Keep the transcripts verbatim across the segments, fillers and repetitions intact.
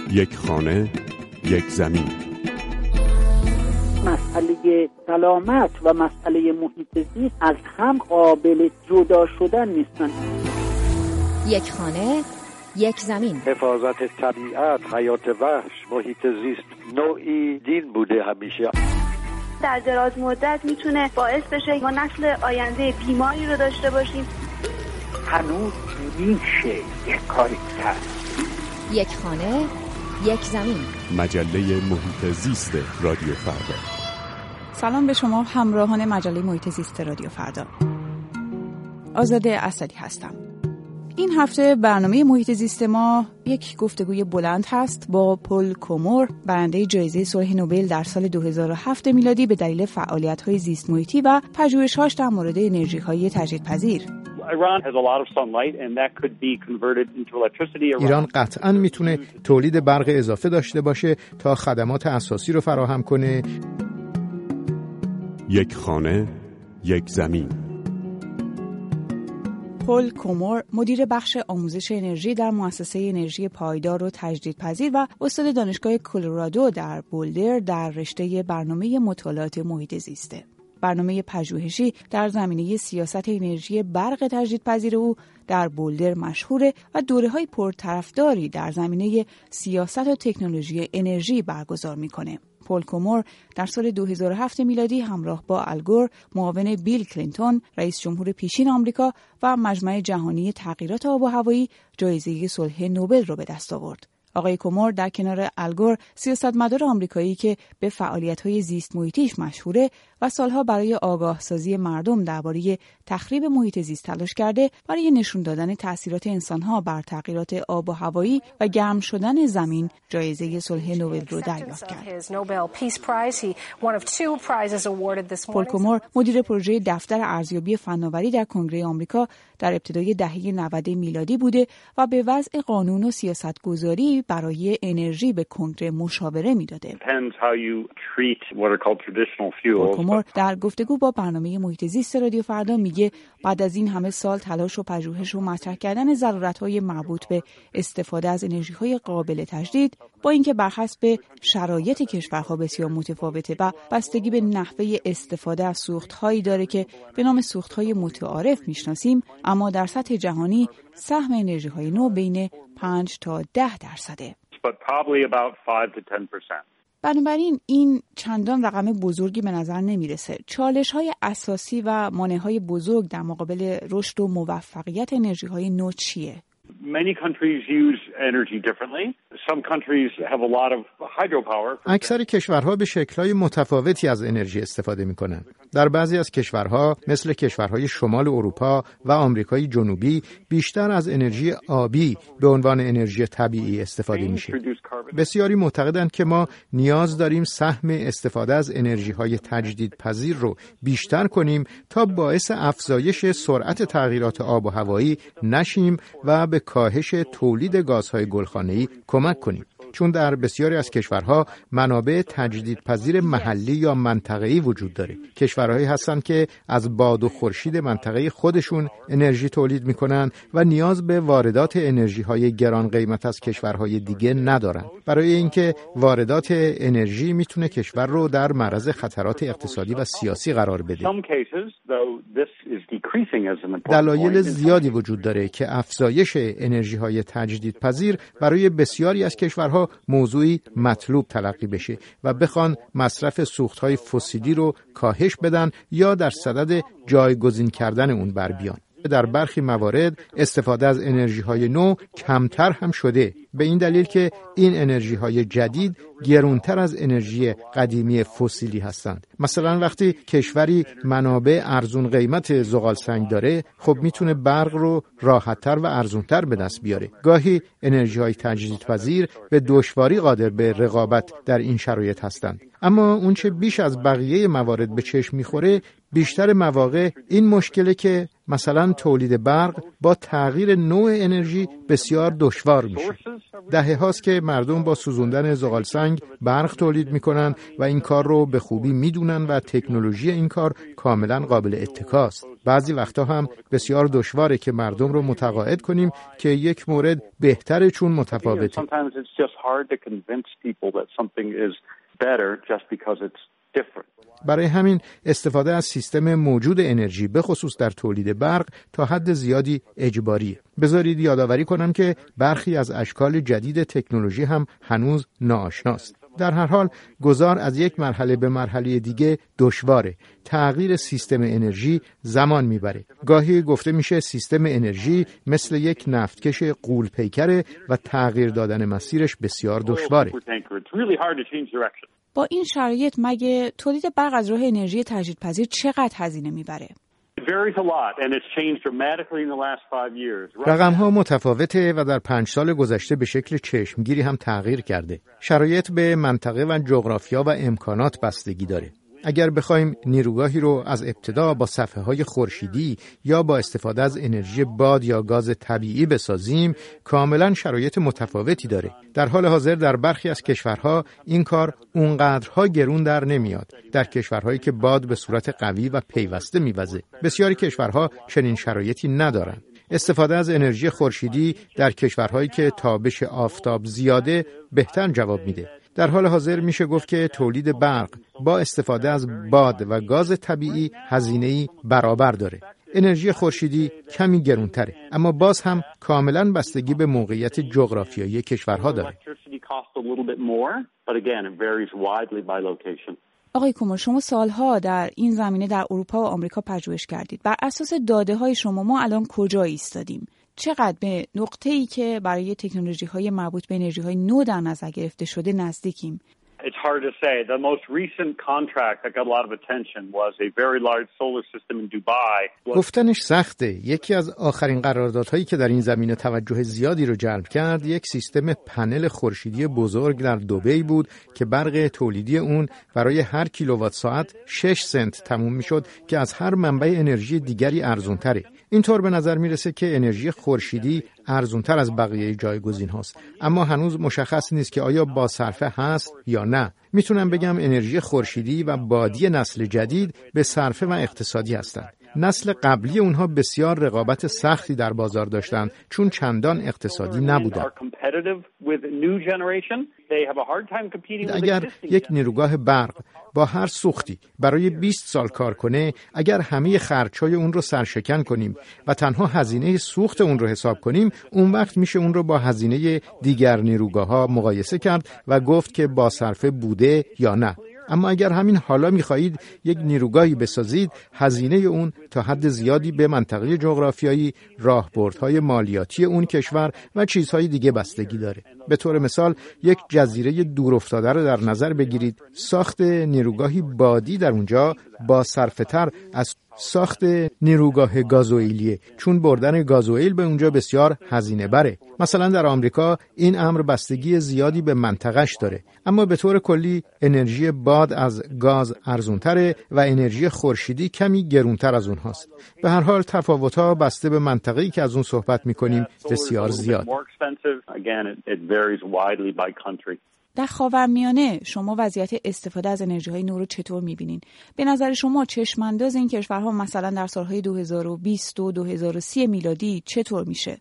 یک خانه، یک زمین. مسئله سلامت و مسئله محیط زیست از هم قابل جدا شدن نیستن. یک خانه، یک زمین. حفاظت طبیعت، حیات وحش، محیط زیست نوعی دین بوده همیشه. در دراز مدت میتونه باعث بشه ما نسل آینده بیماری رو داشته باشیم. هنوز میشه یک کاری کرد. یک خانه، یک زمین. مجله محیط زیست رادیو فردا. سلام به شما همراهان مجله محیط زیست رادیو فردا. آزاده اسدی هستم. این هفته برنامه محیط زیست ما یک گفتگوی بلند هست با پل کومور، برنده جایزه صلح نوبل در سال دو هزار و هفت میلادی به دلیل فعالیت‌های زیست محیطی و پژوهش‌هاش در مورد انرژی‌های تجدیدپذیر. ایران قطعاً میتونه تولید برق اضافه داشته باشه تا خدمات اساسی رو فراهم کنه. یک خانه، یک زمین. پل کومور، مدیر بخش آموزش انرژی در مؤسسه انرژی پایدار و تجدیدپذیر و استاد دانشگاه کلرادو در بولدر در رشته برنامه مطالعات محیط زیسته. برنامه پژوهشی در زمینه سیاست انرژی برق تجدیدپذیر او در بولدر مشهوره و دوره‌های پرطرفداری در زمینه سیاست و تکنولوژی انرژی برگزار می‌کنه. پل کومور در سال دو هزار و هفت میلادی همراه با الگور، معاون بیل کلینتون، رئیس جمهور پیشین آمریکا و مجمع جهانی تغییرات آب و هوایی جایزه صلح نوبل را به دست آورد. آقای کومور در کنار الگور، سیاستمدار آمریکایی که به فعالیت‌های زیست محیطیش مشهوره و سالها برای آگاه سازی مردم درباره تخریب محیط زیست تلاش کرده، برای نشون دادن تأثیرات انسان‌ها بر تغییرات آب و هوایی و گرم شدن زمین جایزه صلح نوبل رو دریافت کرد. پل کومور، مدیر پروژه دفتر ارزیابی فناوری در کنگره آمریکا، در ابتدای دهه نود میلادی بوده و به وضع قانون و سیاستگذاری برای انرژی به کنگره مشاوره میداده. پل کومور در گفتگو با برنامه محیط زیست رادیو فردا میگه بعد از این همه سال تلاش و پژوهش و مطرح کردن ضرورت‌های مربوط به استفاده از انرژی‌های قابل تجدید، با اینکه برحسب شرایط کشورها بسیار متفاوته و بستگی به نحوه استفاده از سوخت‌هایی داره که به نام سوخت‌های متعارف میشناسیم، اما در سطح جهانی سهم انرژی‌های نو بین پنج تا ده درصده. بنابراین این چندان رقم بزرگی به نظر نمیرسه. چالش‌های اساسی و مانع‌های بزرگ در مقابل رشد و موفقیت انرژی‌های نو چیه؟ Many countries use energy differently. Some countries have a lot of hydropower. اکثر کشورها به شکل‌های متفاوتی از انرژی استفاده می‌کنند. در بعضی از کشورها مثل کشورهای شمال اروپا و آمریکای جنوبی بیشتر از انرژی آبی به عنوان انرژی طبیعی استفاده میشه. بسیاری معتقدند که ما نیاز داریم سهم استفاده از انرژی‌های تجدیدپذیر رو بیشتر کنیم تا باعث افزایش سرعت تغییرات آب و هوایی نشیم و به کاهش تولید گازهای گلخانه‌ای کمک کنیم. چون در بسیاری از کشورها منابع تجدیدپذیر محلی یا منطقه‌ای وجود داره. کشورهایی هستند که از باد و خورشید منطقه خودشون انرژی تولید می‌کنند و نیاز به واردات انرژی‌های گران قیمت از کشورهای دیگه ندارند. برای اینکه واردات انرژی میتونه کشور رو در معرض خطرات اقتصادی و سیاسی قرار بده. دلایل زیادی وجود داره که افزایش انرژی‌های تجدیدپذیر برای بسیاری از کشورها موضوعی مطلوب تلقی بشه و بخوان مصرف سوخت‌های فسیلی رو کاهش بدن یا در صدد جایگزین کردن اون بر بیان. در برخی موارد استفاده از انرژی‌های نو کمتر هم شده، به این دلیل که این انرژی‌های جدید گرانتر از انرژی قدیمی فسیلی هستند. مثلا وقتی کشوری منابع ارزون قیمت زغال سنگ داره، خب میتونه برق رو راحت‌تر و ارزونتر به دست بیاره. گاهی انرژی‌های تجدیدپذیر به دشواری قادر به رقابت در این شرایط هستند. اما اون چه بیش از بقیه موارد به چشم میخوره، بیشتر مواقع این مشکله که مثلا تولید برق با تغییر نوع انرژی بسیار دشوار میشه. دهه هاست که مردم با سوزوندن زغال سنگ برق تولید میکنن و این کار رو به خوبی میدونن و تکنولوژی این کار کاملا قابل اتکاست. بعضی وقتا هم بسیار دشواره که مردم رو متقاعد کنیم که یک مورد بهتره چون متفاوته. برای همین استفاده از سیستم موجود انرژی به خصوص در تولید برق تا حد زیادی اجباریه. بذارید یادآوری کنم که برخی از اشکال جدید تکنولوژی هم هنوز ناآشناست. در هر حال گذار از یک مرحله به مرحله دیگه دشواره. تغییر سیستم انرژی زمان میبره. گاهی گفته میشه سیستم انرژی مثل یک نفتکش غول پیکره و تغییر دادن مسیرش بسیار دشواره. با این شرایط مگه تولید برق از راه انرژی تجدیدپذیر چقدر هزینه میبره؟ رقم ها متفاوته و در پنج سال گذشته به شکل چشمگیری هم تغییر کرده. شرایط به منطقه و جغرافیا و امکانات بستگی داره. اگر بخوایم نیروگاهی رو از ابتدا با صفحه‌های خورشیدی یا با استفاده از انرژی باد یا گاز طبیعی بسازیم، کاملا شرایط متفاوتی داره. در حال حاضر در برخی از کشورها این کار اونقدرها گرون در نمیاد. در کشورهایی که باد به صورت قوی و پیوسته میوزه، بسیاری کشورها چنین شرایطی ندارن. استفاده از انرژی خورشیدی در کشورهایی که تابش آفتاب زیاده بهتر جواب میده. در حال حاضر میشه گفت که تولید برق با استفاده از باد و گاز طبیعی هزینه‌ای برابر داره. انرژی خورشیدی کمی گرونتره، اما باز هم کاملا بستگی به موقعیت جغرافیایی کشورها داره. آقای کومل، شما سالها در این زمینه در اروپا و آمریکا پژوهش کردید. بر اساس داده‌های شما ما الان کجا ایستادیم؟ چقدر به نقطه‌ای که برای تکنولوژی‌های مربوط به انرژی‌های نو در نظر گرفته شده نزدیکیم؟ It's hard to say. The most recent contract that got a lot of attention was a very large solar system in Dubai. گفتنش سخته. یکی از آخرین قراردادهایی که در این زمینه توجه زیادی رو جلب کرد، یک سیستم پنل خورشیدی بزرگ در دبی بود که برق تولیدی اون برای هر کیلووات ساعت شش سنت تموم میشد که از هر منبع انرژی دیگری ارزان‌تره. اینطور به نظر میرسه که انرژی خورشیدی ارزان‌تر از بقیه جایگزین هاست، اما هنوز مشخص نیست که آیا با صرفه هست یا نه. میتونم بگم انرژی خورشیدی و بادی نسل جدید به صرفه و اقتصادی هستند. نسل قبلی اونها بسیار رقابت سختی در بازار داشتند چون چندان اقتصادی نبودند. اگر یک نیروگاه برق با هر سوختی برای بیست سال کار کنه، اگر همه خرچ‌های اون رو سرشکن کنیم و تنها هزینه سوخت اون رو حساب کنیم، اون وقت میشه اون رو با هزینه دیگر نیروگاه‌ها مقایسه کرد و گفت که با صرفه بوده یا نه. اما اگر همین حالا می‌خواهید یک نیروگاهی بسازید، هزینه اون تا حد زیادی به منطقه جغرافیایی، راهبردهای مالیاتی اون کشور و چیزهای دیگه بستگی داره. به طور مثال یک جزیره دورافتاده رو در نظر بگیرید. ساخت نیروگاهی بادی در اونجا با صرفه‌تر از ساخت نیروگاه گازوئیلیه، چون بردن گازوئیل به اونجا بسیار هزینه بره. مثلا در آمریکا این امر بستگی زیادی به منطقه‌اش داره، اما به طور کلی انرژی باد از گاز ارزان‌تره و انرژی خورشیدی کمی گرانتر از اونهاست. به هر حال تفاوت‌ها بسته به منطقه‌ای که از اون صحبت می‌کنیم بسیار زیاد. در خاورمیانه شما وضعیت استفاده از انرژی‌های نو رو چطور می‌بینین؟ به نظر شما چشم‌انداز این کشورها مثلا در سال‌های دو هزار و بیست و دو هزار و سی میلادی چطور میشه؟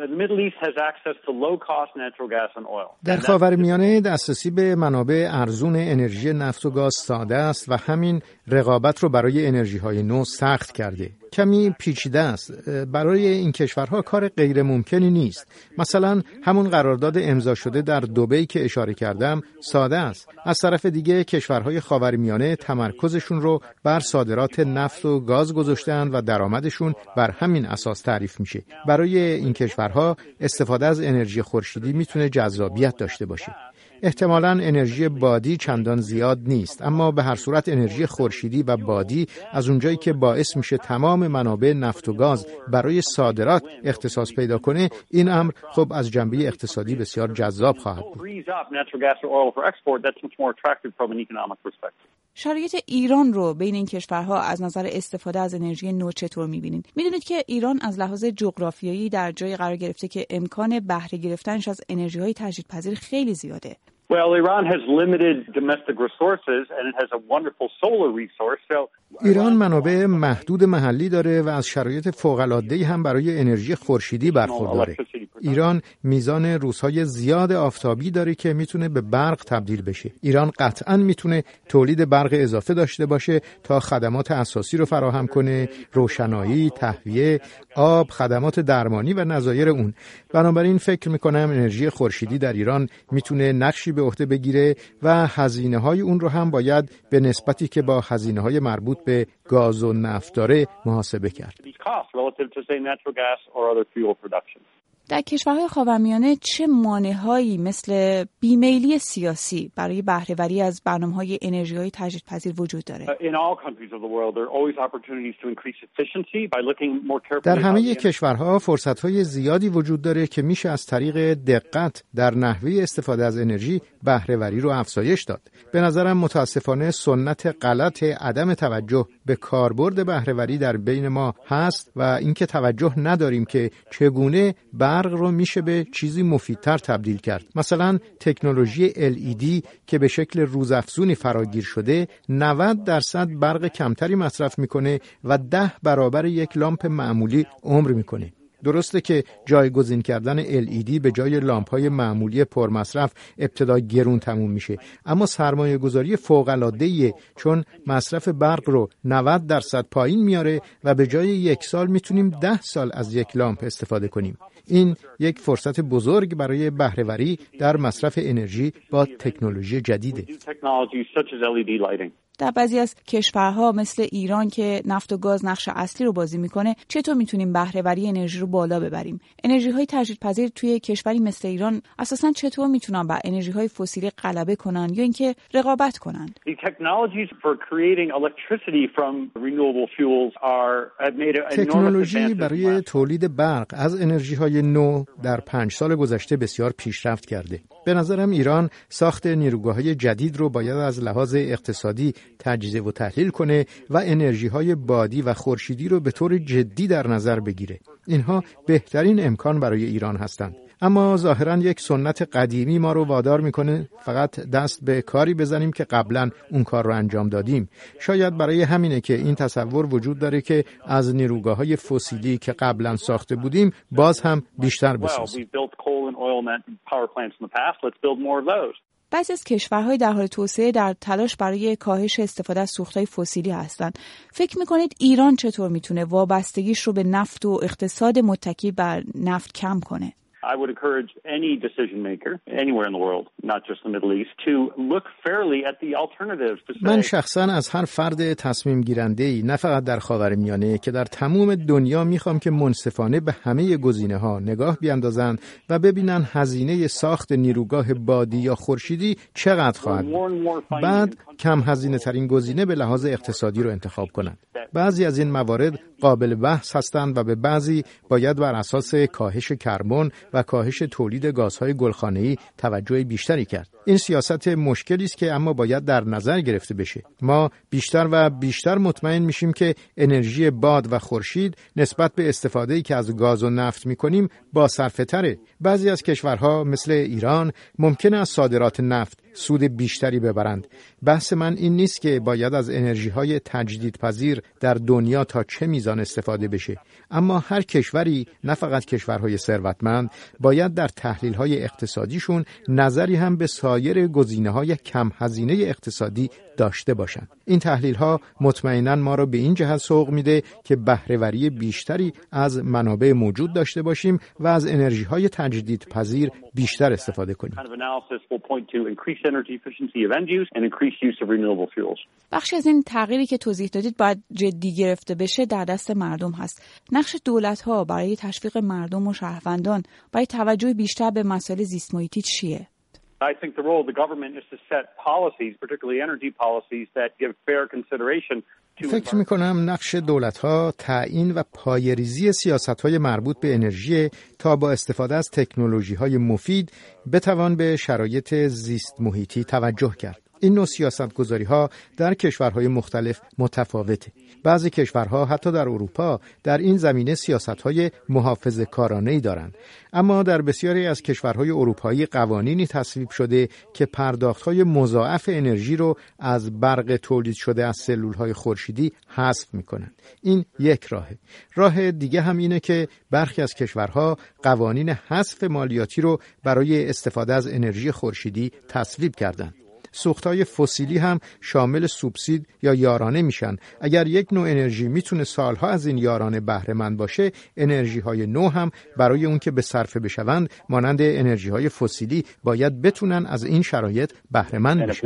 در خاورمیانه دسترسی به منابع ارزون انرژی نفت و گاز ساده است و همین رقابت رو برای انرژی‌های نو سخت کرده. کمی پیچیده است. برای این کشورها کار غیر ممکنی نیست. مثلا همون قرارداد امضا شده در دبی که اشاره کردم ساده است. از طرف دیگه کشورهای خاورمیانه تمرکزشون رو بر صادرات نفت و گاز گذاشتند و درآمدشون بر همین اساس تعریف میشه. برای این کشورها استفاده از انرژی خورشیدی میتونه جذابیت داشته باشه. احتمالاً انرژی بادی چندان زیاد نیست، اما به هر صورت انرژی خورشیدی و بادی از اونجایی که باعث میشه تمام منابع نفت و گاز برای صادرات اختصاص پیدا کنه، این امر خب از جنبه اقتصادی بسیار جذاب خواهد بود. شرایط ایران رو بین این کشورها از نظر استفاده از انرژی نو چطور می‌بینید؟ می‌دونید که ایران از لحاظ جغرافیایی در جای قرار گرفته که امکان بهره گرفتنش از انرژی‌های تجدیدپذیر خیلی زیاده. Well, Iran has limited domestic resources and it has a wonderful solar resource. So ایران منابع محدود محلی داره و از شرایط فوق‌العاده‌ای هم برای انرژی خورشیدی برخورداره. ایران میزان روزهای زیاد آفتابی داره که میتونه به برق تبدیل بشه. ایران قطعاً میتونه تولید برق اضافه داشته باشه تا خدمات اساسی رو فراهم کنه، روشنایی، تهویه، آب، خدمات درمانی و نظایر اون. بنابراین فکر میکنم انرژی خورشیدی در ایران میتونه نقشی به عهده بگیره و هزینه‌های اون رو هم باید به نسبتی که با هزینه‌های مربوط به گاز و نفت داره محاسبه کرد. در کشورهای خاورمیانه چه مانع‌هایی مثل بیمیلی سیاسی برای بهره‌وری از برنامه‌های انرژی‌های تجدیدپذیر وجود داره؟ در همه کشورها فرصت‌های زیادی وجود داره که میشه از طریق دقت در نحوه استفاده از انرژی بهره‌وری رو افزایش داد. به نظرم متاسفانه سنت غلط عدم توجه به کاربرد بهره‌وری در بین ما هست و اینکه توجه نداریم که چگونه برق رو میشه به چیزی مفیدتر تبدیل کرد. مثلا تکنولوژی ال ای دی که به شکل روزافزونی فراگیر شده نود درصد برق کمتری مصرف میکنه و ده برابر یک لامپ معمولی عمر میکنه. درسته که جایگزین کردن ال ای دی به جای لامپ‌های معمولی پرمصرف ابتدا گرون تموم میشه، اما سرمایه گذاری فوق‌العاده‌ایه چون مصرف برق رو نود درصد پایین میاره و به جای یک سال میتونیم ده سال از یک لامپ استفاده کنیم. این یک فرصت بزرگ برای بهره‌وری در مصرف انرژی با تکنولوژی جدیده. در بعضی از کشورها مثل ایران که نفت و گاز نقش اصلی رو بازی میکنه، چطور میتونیم بهره‌وری انرژی رو بالا ببریم؟ انرژی‌های تجدیدپذیر توی کشوری مثل ایران اساساً چطور میتونن بر انرژی‌های فسیلی غلبه کنن یا اینکه رقابت کنن؟ تکنولوژی برای تولید برق از انرژی‌های نو در پنج سال گذشته بسیار پیشرفت کرده. به نظرم ایران ساخت نیروگاه‌های جدید رو باید از لحاظ اقتصادی تجزیه و تحلیل کنه و انرژی‌های بادی و خورشیدی رو به طور جدی در نظر بگیره. اینها بهترین امکان برای ایران هستند. اما ظاهراً یک سنت قدیمی ما رو وادار میکنه فقط دست به کاری بزنیم که قبلاً اون کار رو انجام دادیم. شاید برای همینه که این تصور وجود داره که از نیروگاه‌های فسیلی که قبلاً ساخته بودیم باز هم بیشتر بسازیم. بعضی از کشورهای در حال توسعه در تلاش برای کاهش استفاده از سوختهای فسیلی هستند. فکر میکنید ایران چطور میتونه وابستگیش رو به نفت و اقتصاد متکی بر نفت کم کنه؟ I would encourage any decision maker anywhere in the world, not just the Middle East, to look fairly at the alternatives. To say... من شخصا از هر فرد تصمیم گیرنده‌ای نه فقط در خاورمیانه که در تمام دنیا میخوام که منصفانه به همه گزینه‌ها نگاه بیاندازن و ببینن هزینه ساخت نیروگاه بادی یا خورشیدی چقدر خواهد بود. بعد کم هزینه ترین گزینه به لحاظ اقتصادی رو انتخاب کنند. بعضی از این موارد قابل بحث هستند و به بعضی باید بر اساس کاهش کربن و کاهش تولید گازهای گلخانه‌ای توجه بیشتری کرد. این سیاست مشکلی است که اما باید در نظر گرفته بشه. ما بیشتر و بیشتر مطمئن میشیم که انرژی باد و خورشید نسبت به استفاده‌ای که از گاز و نفت می‌کنیم با صرفه‌تره. بعضی از کشورها مثل ایران ممکنه از صادرات نفت سود بیشتری ببرند. بحث من این نیست که باید از انرژی‌های تجدیدپذیر در دنیا تا چه میزان استفاده بشه، اما هر کشوری نه فقط کشورهای ثروتمند باید در تحلیل‌های اقتصادیشون نظری هم به سایر گزینه‌های کم هزینه اقتصادی داشته باشند. این تحلیل‌ها مطمئناً ما را به این جهت سوق میده که بهره‌وری بیشتری از منابع موجود داشته باشیم و از انرژی‌های تجدیدپذیر بیشتر استفاده کنیم. بخشی از این تغییری که توضیح دادید باید جدی گرفته بشه در دست مردم هست. نقش دولت‌ها برای تشویق مردم و شهروندان برای توجه بیشتر به مسائل زیست محیطی چیه؟ I think the role of the government is to set policies, particularly energy policies, that give fair consideration to. فکر می‌کنم نقش دولت‌ها تعیین و پایه‌ریزی سیاست‌های مربوط به انرژی تا با استفاده از تکنولوژی‌های مفید بتوان به شرایط زیست محیطی توجه کرد. این نوع سیاست‌گذاری‌ها در کشورهای مختلف متفاوته. بعضی کشورها حتی در اروپا در این زمینه سیاست‌های محافظه‌کارانه‌ای دارند، اما در بسیاری از کشورهای اروپایی قوانینی تصویب شده که پرداخت‌های مضاعف انرژی رو از برق تولید شده از سلول‌های خورشیدی حذف می‌کنند. این یک راهه. راه دیگه هم اینه که برخی از کشورها قوانین حذف مالیاتی رو برای استفاده از انرژی خورشیدی تصویب کردند. سوخت‌های فسیلی هم شامل سوبسید یا یارانه میشن. اگر یک نوع انرژی میتونه سالها از این یارانه بهره مند باشه، انرژی‌های نو هم برای اون که به صرفه بشوند مانند انرژی‌های فسیلی باید بتونن از این شرایط بهره مند بشن.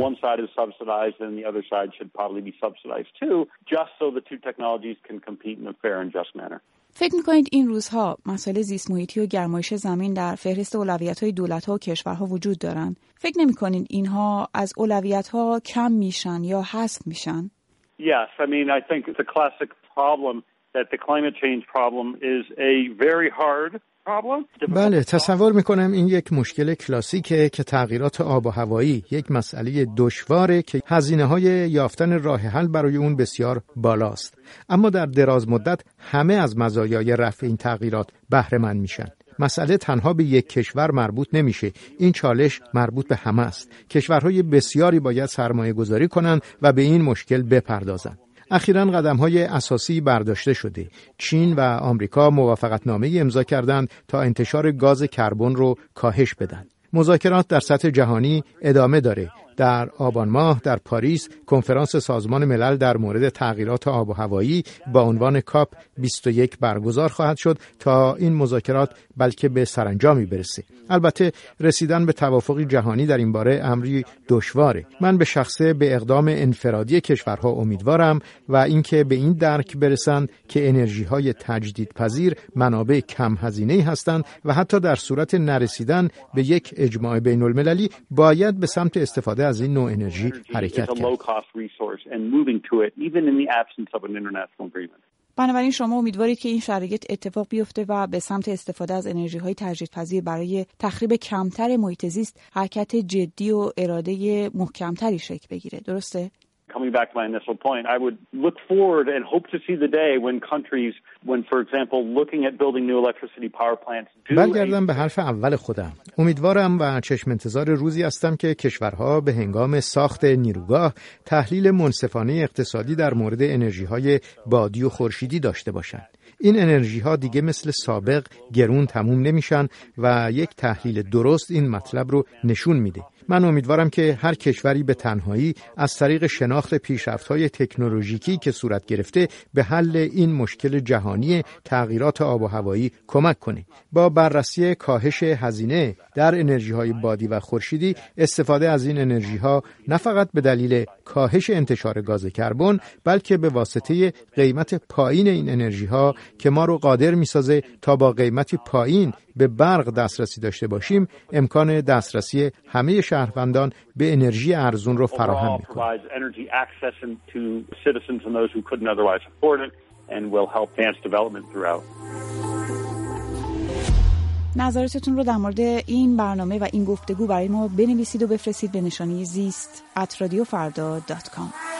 فکر می‌کنید این روزها مسائل زیست محیطی و گرمایش زمین در فهرست اولویت‌های دولت‌ها و کشورها وجود دارند؟ فکر نمی‌کنید اینها از اولویت‌ها کم میشن یا حذف میشن؟ Yes, I mean I think it's a classic problem that the climate change problem is a very hard بله، تصور میکنم این یک مشکل کلاسیکه که تغییرات آب و هوایی یک مسئله دشواره که هزینه‌های یافتن راه حل برای اون بسیار بالاست. اما در دراز مدت همه از مزایای رفع این تغییرات بهره مند میشن. مسئله تنها به یک کشور مربوط نمیشه. این چالش مربوط به همه است. کشورهای بسیاری باید سرمایه گذاری کنند و به این مشکل بپردازند. اخیراً قدم‌های اساسی برداشته شده. چین و آمریکا موافقتنامه امضا کردند تا انتشار گاز کربن رو کاهش بدن. مذاکرات در سطح جهانی ادامه داره. در آبان ماه در پاریس کنفرانس سازمان ملل در مورد تغییرات آب و هوایی با عنوان کاپ بیست و یک برگزار خواهد شد تا این مذاکرات بلکه به سرانجامی برسه. البته رسیدن به توافقی جهانی در این باره امری دشواره. من به شخصه به اقدام انفرادی کشورها امیدوارم و اینکه به این درک برسند که انرژی‌های تجدیدپذیر منابع کم هزینه‌ای هستند و حتی در صورت نرسیدن به یک اجماع بین‌المللی باید به سمت استفاده از این نوع انرژی حرکت کرد. بنابراین شما امیدوارید که این شرایط اتفاق بیفته و به سمت استفاده از انرژی‌های تجدیدپذیر برای تخریب کمتر محیط زیست حرکت جدی و اراده محکمتری شکل بگیره، درسته؟ Coming back to my initial point, I would look forward and hope to see the day when countries, when for example, looking at building new electricity power plants. برگردم به حرف اول خودم. امیدوارم و چشم انتظار روزی هستم که کشورها به هنگام ساخت نیروگاه تحلیل منصفانه اقتصادی در مورد انرژی‌های بادی و خورشیدی داشته باشند. این انرژی ها دیگه مثل سابق گرون تموم نمیشن و یک تحلیل درست این مطلب رو نشون میده. من امیدوارم که هر کشوری به تنهایی از طریق شناخت پیشرفت‌های تکنولوژیکی که صورت گرفته به حل این مشکل جهانی تغییرات آب و هوایی کمک کنه. با بررسی کاهش هزینه در انرژی‌های بادی و خورشیدی، استفاده از این انرژی‌ها نه فقط به دلیل کاهش انتشار گاز کربن، بلکه به واسطه قیمت پایین این انرژی‌ها که ما رو قادر می‌سازه تا با قیمتی پایین به برق دسترسی داشته باشیم، امکان دسترسی همه شهروندان به انرژی ارزون رو فراهم می‌کنه. نظراتتون رو در مورد این برنامه و این گفتگو برای ما بنویسید و بفرستید به نشانی زیست ات رادیو فردا دات کام.